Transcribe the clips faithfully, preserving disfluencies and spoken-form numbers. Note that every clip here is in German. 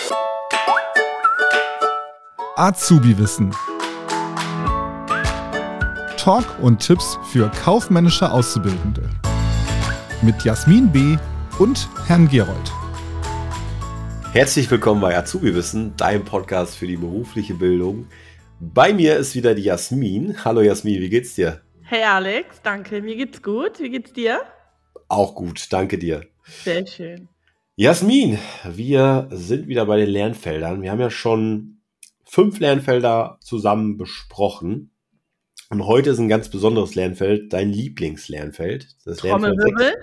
Azubi-Wissen. Talk und Tipps für kaufmännische Auszubildende. Mit Jasmin B. und Herrn Gerold. Herzlich willkommen bei Azubi-Wissen, deinem Podcast für die berufliche Bildung. Bei mir ist wieder die Jasmin. Hallo Jasmin, wie geht's dir? Hey Alex, danke. Mir geht's gut. Wie geht's dir? Auch gut, danke dir. Sehr schön. Jasmin, wir sind wieder bei den Lernfeldern. Wir haben ja schon fünf Lernfelder zusammen besprochen. Und heute ist ein ganz besonderes Lernfeld, dein Lieblingslernfeld. Das Trommelwirbel.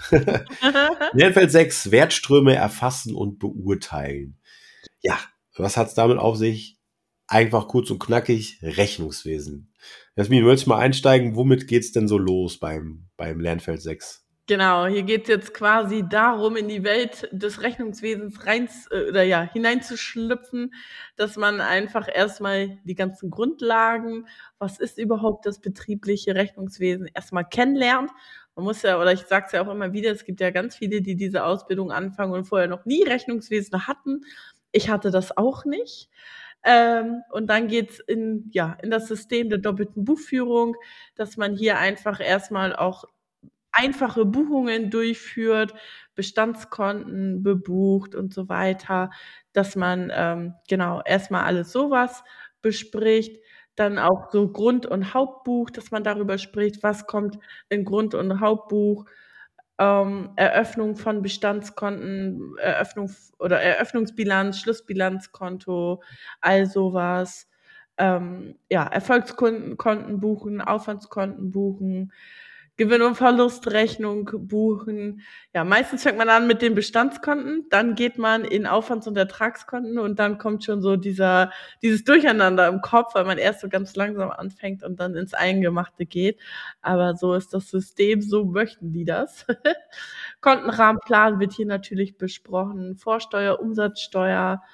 Lernfeld sechs, Wertströme erfassen und beurteilen. Ja, was hat's damit auf sich? Einfach kurz und knackig, Rechnungswesen. Jasmin, willst du mal einsteigen? Womit geht's denn so los beim, beim Lernfeld sechs? Genau, hier geht es jetzt quasi darum, in die Welt des Rechnungswesens rein, oder ja, hineinzuschlüpfen, dass man einfach erstmal die ganzen Grundlagen, was ist überhaupt das betriebliche Rechnungswesen, erstmal kennenlernt. Man muss ja, oder ich sage es ja auch immer wieder, es gibt ja ganz viele, die diese Ausbildung anfangen und vorher noch nie Rechnungswesen hatten. Ich hatte das auch nicht. Ähm, und dann geht's in, ja, in das System der doppelten Buchführung, dass man hier einfach erstmal auch einfache Buchungen durchführt, Bestandskonten bebucht und so weiter, dass man ähm, genau erstmal alles sowas bespricht, dann auch so Grund- und Hauptbuch, dass man darüber spricht, was kommt in Grund- und Hauptbuch, ähm, Eröffnung von Bestandskonten, Eröffnung f- oder Eröffnungsbilanz, Schlussbilanzkonto, all sowas. Ähm, ja, Erfolgskonten Konten buchen, Aufwandskonten buchen, Gewinn- und Verlustrechnung buchen. Ja, meistens fängt man an mit den Bestandskonten, dann geht man in Aufwands- und Ertragskonten und dann kommt schon so dieser, dieses Durcheinander im Kopf, weil man erst so ganz langsam anfängt und dann ins Eingemachte geht. Aber so ist das System, so möchten die das. Kontenrahmenplan wird hier natürlich besprochen, Vorsteuer, Umsatzsteuer.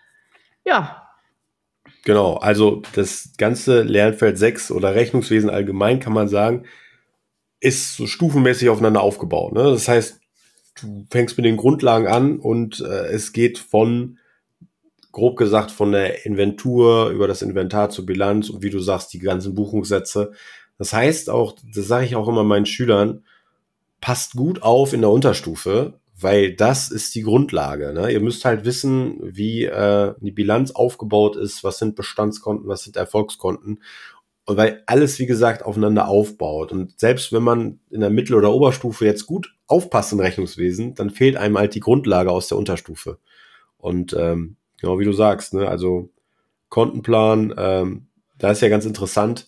Ja, Genau, also das ganze Lernfeld sechs oder Rechnungswesen allgemein kann man sagen, ist so stufenmäßig aufeinander aufgebaut. Ne? Das heißt, du fängst mit den Grundlagen an und äh, es geht von, grob gesagt, von der Inventur über das Inventar zur Bilanz und wie du sagst, die ganzen Buchungssätze. Das heißt auch, das sage ich auch immer meinen Schülern, passt gut auf in der Unterstufe, weil das ist die Grundlage. Ne? Ihr müsst halt wissen, wie äh, die Bilanz aufgebaut ist, was sind Bestandskonten, was sind Erfolgskonten. Und weil alles, wie gesagt, aufeinander aufbaut. Und selbst wenn man in der Mittel- oder Oberstufe jetzt gut aufpasst im Rechnungswesen, dann fehlt einem halt die Grundlage aus der Unterstufe. Und ähm, genau wie du sagst, ne, also Kontenplan, ähm, da ist ja ganz interessant.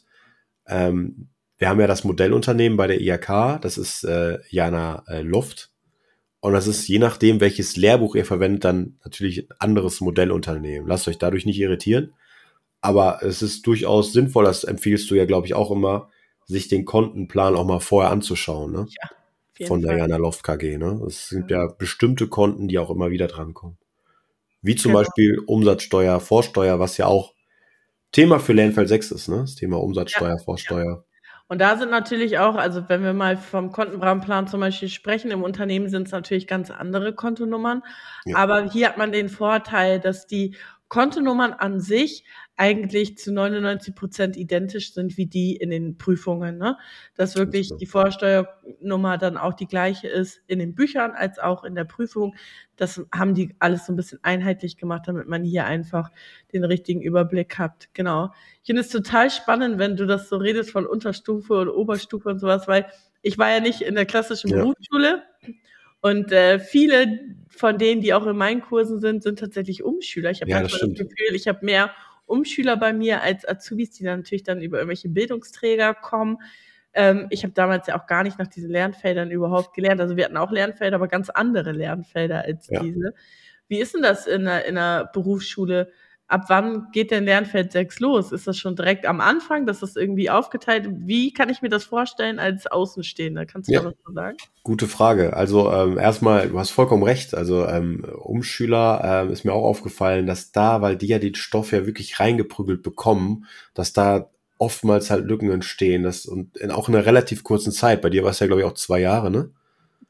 Ähm, wir haben ja das Modellunternehmen bei der I H K, das ist äh, Jana äh, Luft. Und das ist je nachdem, welches Lehrbuch ihr verwendet, dann natürlich ein anderes Modellunternehmen. Lasst euch dadurch nicht irritieren. Aber es ist durchaus sinnvoll, das empfiehlst du ja, glaube ich, auch immer, sich den Kontenplan auch mal vorher anzuschauen, ne? ja, auf jeden Von der Fall. Jana Loft K G, ne? Es sind ja bestimmte Konten, die auch immer wieder drankommen. Wie zum Genau. Beispiel Umsatzsteuer, Vorsteuer, was ja auch Thema für Lernfeld sechs ist, ne? Das Thema Ja, Umsatzsteuer, Vorsteuer. und da sind natürlich auch, also wenn wir mal vom Kontenrahmenplan zum Beispiel sprechen, im Unternehmen sind es natürlich ganz andere Kontonummern, Ja. aber hier hat man den Vorteil, dass die Kontonummern an sich eigentlich zu neunundneunzig Prozent identisch sind wie die in den Prüfungen, ne? Dass wirklich genau. die Vorsteuernummer dann auch die gleiche ist in den Büchern als auch in der Prüfung. Das haben die alles so ein bisschen einheitlich gemacht, damit man hier einfach den richtigen Überblick hat. Genau. Ich finde es total spannend, wenn du das so redest von Unterstufe und Oberstufe und sowas, weil ich war ja nicht in der klassischen Ja. Berufsschule und äh, viele von denen, die auch in meinen Kursen sind, sind tatsächlich Umschüler. Ich habe Ja, das manchmal das stimmt. Gefühl, ich habe mehr Umschüler bei mir als Azubis, die dann natürlich dann über irgendwelche Bildungsträger kommen. Ähm, ich habe damals ja auch gar nicht nach diesen Lernfeldern überhaupt gelernt. Also wir hatten auch Lernfelder, aber ganz andere Lernfelder als Ja. diese. Wie ist denn das in einer, in einer Berufsschule? Ab wann geht denn Lernfeld sechs los? Ist das schon direkt am Anfang? Dass das irgendwie aufgeteilt? Wie kann ich mir das vorstellen als Außenstehender? Kannst du Ja. da was zu sagen? Gute Frage. Also ähm, erstmal, du hast vollkommen recht. Also ähm, Umschüler ähm, ist mir auch aufgefallen, dass da, weil die ja den Stoff ja wirklich reingeprügelt bekommen, dass da oftmals halt Lücken entstehen. Das, und in, auch in einer relativ kurzen Zeit. Bei dir war es ja, glaube ich, auch zwei Jahre, ne?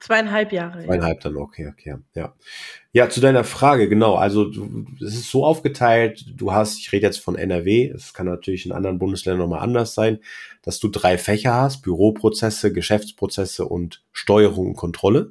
Zweieinhalb Jahre. Zweieinhalb dann, okay, okay, ja. Ja, zu deiner Frage, genau, also du, es ist so aufgeteilt, du hast, ich rede jetzt von N R W, es kann natürlich in anderen Bundesländern nochmal anders sein, dass du drei Fächer hast, Büroprozesse, Geschäftsprozesse und Steuerung und Kontrolle.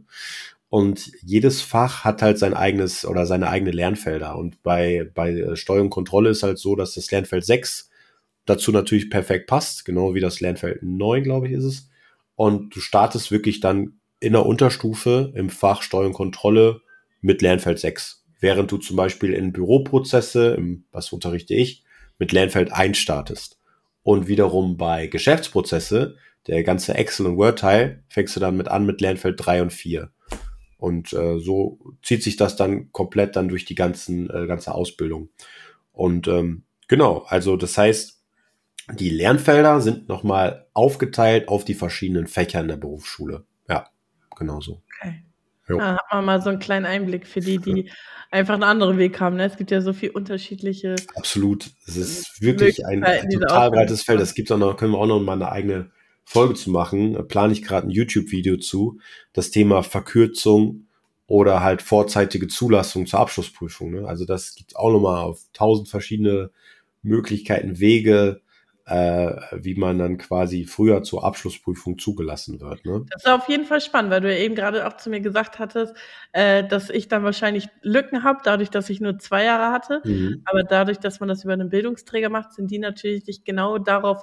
Und jedes Fach hat halt sein eigenes oder seine eigene Lernfelder. Und bei, bei Steuerung und Kontrolle ist halt so, dass das Lernfeld sechs dazu natürlich perfekt passt, genau wie das Lernfeld neun, glaube ich, ist es. Und du startest wirklich dann in der Unterstufe im Fach Steuerung und Kontrolle mit Lernfeld sechs. Während du zum Beispiel in Büroprozesse, im, was unterrichte ich, mit Lernfeld eins startest. Und wiederum bei Geschäftsprozesse, der ganze Excel- und Word-Teil, fängst du dann mit an mit Lernfeld drei und vier. Und äh, so zieht sich das dann komplett dann durch die ganzen, äh, ganze Ausbildung. Und ähm, genau, also das heißt, die Lernfelder sind nochmal aufgeteilt auf die verschiedenen Fächer in der Berufsschule. Ja, genau so. Okay. Jo. Da hat man mal so einen kleinen Einblick für die, die einfach einen anderen Weg haben. Ne? Es gibt ja so viel unterschiedliche. Absolut. Es ist wirklich ein Möglichkeiten, diese total Ausbildung breites zu Feld. machen. Das gibt's auch noch, können wir auch noch mal eine eigene Folge zu machen. Da plane ich gerade ein YouTube-Video zu. Das Thema Verkürzung oder halt vorzeitige Zulassung zur Abschlussprüfung. Ne? Also das gibt's auch noch mal auf tausend verschiedene Möglichkeiten, Wege, äh, wie man dann quasi früher zur Abschlussprüfung zugelassen wird. Ne? Das ist auf jeden Fall spannend, weil du ja eben gerade auch zu mir gesagt hattest, äh, dass ich dann wahrscheinlich Lücken habe, dadurch, dass ich nur zwei Jahre hatte. Mhm. Aber dadurch, dass man das über einen Bildungsträger macht, sind die natürlich genau darauf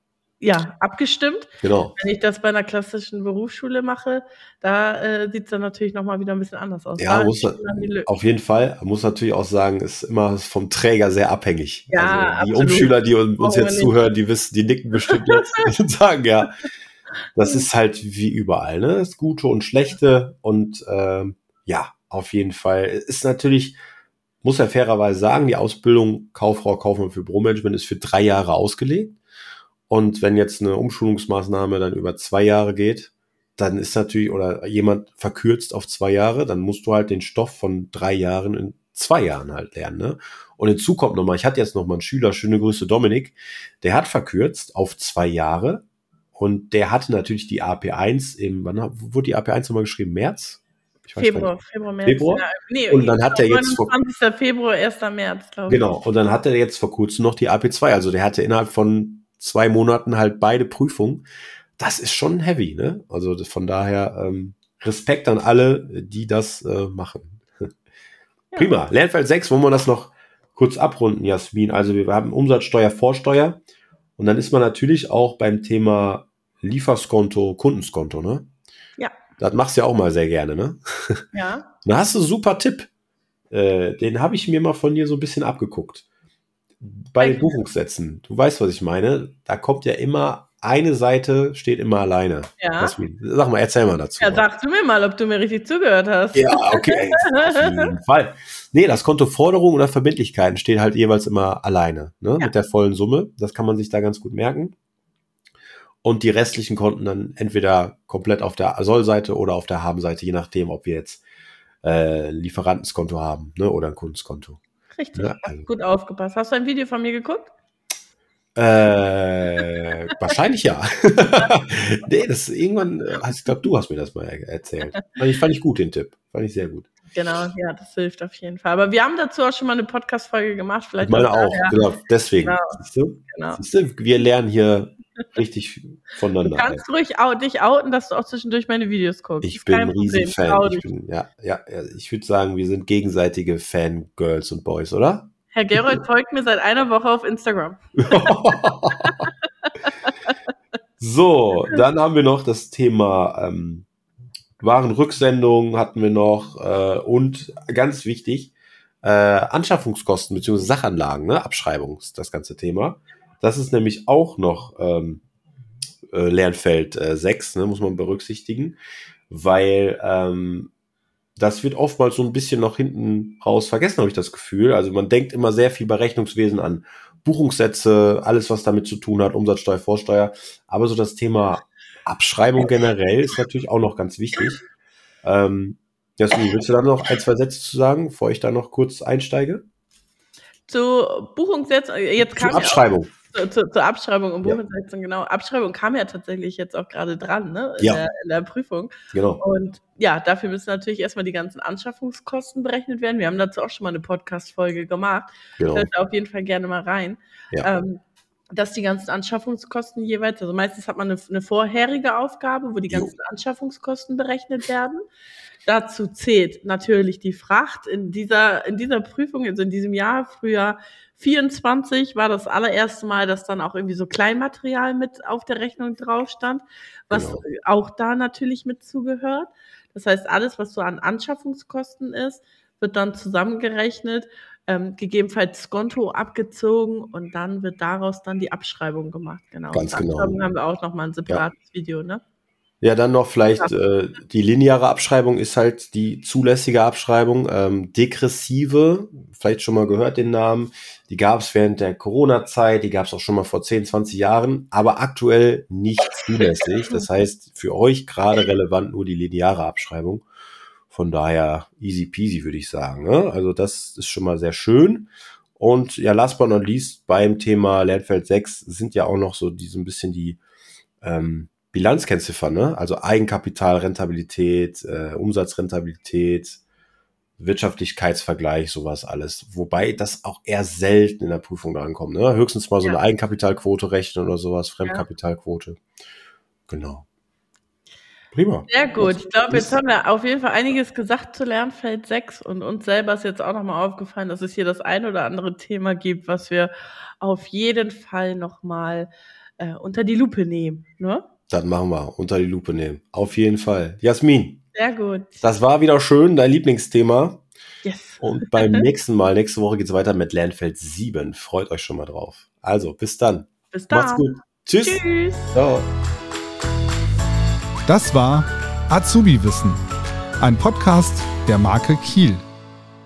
ja, abgestimmt. Genau. Wenn ich das bei einer klassischen Berufsschule mache, da äh, sieht es dann natürlich nochmal wieder ein bisschen anders aus. Ja, Da muss, entstehen dann die Lücken. auf jeden Fall. Man muss natürlich auch sagen, ist immer vom Träger sehr abhängig. Ja, also die absolut. Umschüler, die uns Brauchen wir jetzt nicht. zuhören, die wissen, die nicken bestimmt jetzt und sagen, ja, das ist halt wie überall, ne? Das Gute und Schlechte und ähm, ja, auf jeden Fall. Ist natürlich, muss ja fairerweise sagen, die Ausbildung Kauffrau, Kaufmann für Büromanagement ist für drei Jahre ausgelegt. Und wenn jetzt eine Umschulungsmaßnahme dann über zwei Jahre geht, dann ist natürlich, oder jemand verkürzt auf zwei Jahre, dann musst du halt den Stoff von drei Jahren in zwei Jahren halt lernen. Ne? Und hinzu kommt nochmal, ich hatte jetzt nochmal einen Schüler, schöne Grüße Dominik, der hat verkürzt auf zwei Jahre und der hatte natürlich die A P eins im, wann wurde die A P eins nochmal geschrieben? März? Ich weiß gar Februar, nicht. Februar, März. Februar? Ja, nee, Und dann hat er jetzt vor, neunundzwanzigster Februar, erster März, glaube ich. genau, und dann hat er jetzt vor kurzem noch die A P zwei, also der hatte innerhalb von zwei Monaten halt beide Prüfungen. Das ist schon heavy, ne? Also das, von daher ähm, Respekt an alle, die das äh, machen. Ja. Prima. Lernfeld sechs, wollen wir das noch kurz abrunden, Jasmin? Also wir haben Umsatzsteuer, Vorsteuer und dann ist man natürlich auch beim Thema Lieferskonto, Kundenskonto, ne? Ja. Das machst du ja auch mal sehr gerne, ne? Ja. Da hast du einen super Tipp. Äh, den habe ich mir mal von dir so ein bisschen abgeguckt. Bei den Buchungssätzen, du weißt, was ich meine, da kommt ja immer, eine Seite steht immer alleine. Ja. Jasmin, sag mal, erzähl mal dazu. Ja, sagst du mir mal, ob du mir richtig zugehört hast. Ja, okay, auf jeden Fall. Nee, das Konto Forderungen oder Verbindlichkeiten steht halt jeweils immer alleine, ne, Ja. mit der vollen Summe. Das kann man sich da ganz gut merken. Und die restlichen Konten dann entweder komplett auf der Soll-Seite oder auf der Haben-Seite, je nachdem, ob wir jetzt äh, Lieferantenskonto haben, ne, oder ein Kundenskonto. Richtig, Ja, hast also. gut aufgepasst. Hast du ein Video von mir geguckt? Äh, wahrscheinlich ja. Nee, das irgendwann, äh, ich glaube, du hast mir das mal er- erzählt. Fand ich, fand ich gut, den Tipp. Fand ich sehr gut. Genau, ja, das hilft auf jeden Fall. Aber wir haben dazu auch schon mal eine Podcast-Folge gemacht. Ich Vielleicht meine auch auch, daher. genau, deswegen. Genau. Siehst du? Genau. Siehst du? Wir lernen hier richtig Du voneinander. kannst ruhig out, dich outen, dass du auch zwischendurch meine Videos guckst. Ich Ist bin kein ein Problem. Riesenfan. Trau Ich dich. bin, ja, ja, ja, ich würde sagen, wir sind gegenseitige Fangirls und Boys, oder? Herr Gerold folgt mir seit einer Woche auf Instagram. So, dann haben wir noch das Thema ähm, Warenrücksendung hatten wir noch äh, und ganz wichtig, äh, Anschaffungskosten bzw. Sachanlagen, ne? Abschreibung ist das ganze Thema. Das ist nämlich auch noch ähm, äh, Lernfeld äh, sechs, ne? Muss man berücksichtigen, weil ähm, das wird oftmals so ein bisschen noch hinten raus vergessen, habe ich das Gefühl. Also man denkt immer sehr viel bei Rechnungswesen an Buchungssätze, alles, was damit zu tun hat, Umsatzsteuer, Vorsteuer. Aber so das Thema Abschreibung generell ist natürlich auch noch ganz wichtig. Ähm, Jasmin, willst du da noch ein, zwei Sätze zu sagen, bevor ich da noch kurz einsteige? Zu Buchungssätzen, jetzt Zu kam ja auch, Abschreibung. Zur, zur, zur Abschreibung und Ja. Buchhintersetzung, genau. Abschreibung kam ja tatsächlich jetzt auch gerade dran, ne? In, Ja. der, in der Prüfung. Genau. Und ja, dafür müssen natürlich erstmal die ganzen Anschaffungskosten berechnet werden. Wir haben dazu auch schon mal eine Podcast-Folge gemacht. Genau. Hört da auf jeden Fall gerne mal rein. Ja. Ähm, dass die ganzen Anschaffungskosten jeweils, also meistens hat man eine, eine vorherige Aufgabe, wo die Jo. ganzen Anschaffungskosten berechnet werden. Dazu zählt natürlich die Fracht. In dieser, in dieser Prüfung, also in diesem Jahr, Frühjahr vierundzwanzig, war das allererste Mal, dass dann auch irgendwie so Kleinmaterial mit auf der Rechnung drauf stand, was Genau. auch da natürlich mit zugehört. Das heißt, alles, was so an Anschaffungskosten ist, wird dann zusammengerechnet, ähm, gegebenenfalls Skonto abgezogen und dann wird daraus dann die Abschreibung gemacht. Genau. Ganz Zur genau. Abschreibung haben wir auch nochmal ein separates ja. Video, ne? Ja, dann noch vielleicht äh, die lineare Abschreibung ist halt die zulässige Abschreibung. Ähm, degressive, vielleicht schon mal gehört den Namen, die gab es während der Corona-Zeit, die gab es auch schon mal vor zehn, zwanzig Jahren, aber aktuell nicht zulässig. Das heißt, für euch gerade relevant nur die lineare Abschreibung. Von daher easy peasy, würde ich sagen. Ne? Also das ist schon mal sehr schön. Und ja, last but not least, beim Thema Lernfeld sechs sind ja auch noch so die, so ein bisschen die ähm, Bilanzkennziffern, ne? Also Eigenkapital, Rentabilität, äh, Umsatzrentabilität, Wirtschaftlichkeitsvergleich, sowas alles. Wobei das auch eher selten in der Prüfung drankommt, ne? Höchstens mal so Ja. eine Eigenkapitalquote rechnen oder sowas, Fremdkapitalquote. Genau. Prima. Sehr gut. Das ich glaube, jetzt ist- haben wir auf jeden Fall einiges gesagt zu Lernfeld sechs und uns selber ist jetzt auch nochmal aufgefallen, dass es hier das ein oder andere Thema gibt, was wir auf jeden Fall nochmal äh, unter die Lupe nehmen. Ne? Das machen wir, unter die Lupe nehmen. Auf jeden Fall. Jasmin, Sehr gut. das war wieder schön, dein Lieblingsthema. Yes. Und beim nächsten Mal, nächste Woche geht's weiter mit Lernfeld sieben. Freut euch schon mal drauf. Also, bis dann. Bis dann. Macht's gut. Tschüss. Tschüss. Ciao. Das war Azubi Wissen, ein Podcast der Marke Kiel.